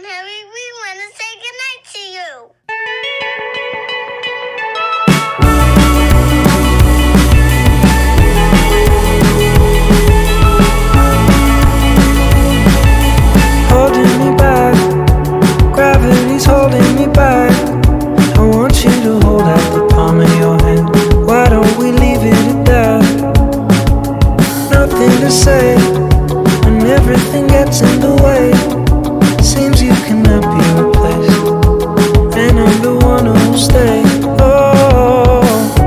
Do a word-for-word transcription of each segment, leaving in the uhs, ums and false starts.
on, Harry. We want to say goodnight to you. Holding me back, gravity's holding me back. I want you to hold out the palm of your hand. Why don't we leave it at that? Nothing to say when everything gets in the way. Seems you cannot be replaced, and I'm the one who'll stay. Oh,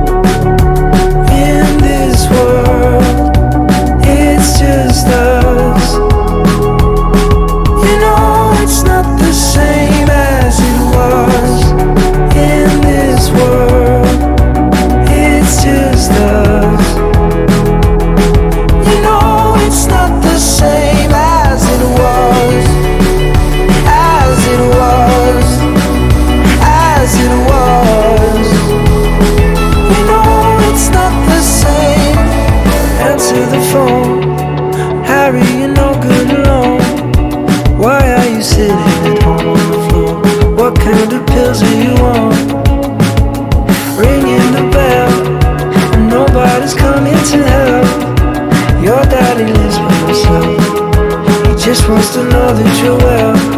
in this world, it's just us. You know it's not the same as it was. In this world, it's just us. You know it's not the same as it was. As it was. As it was. You know it's not the same. Answer the phone. Harry, you're no good alone. Why are you sitting at home on the floor? What kind of pills are you on? Ringing the bell, and nobody's coming to help. Your daddy lives by himself. He just wants to know that you're well.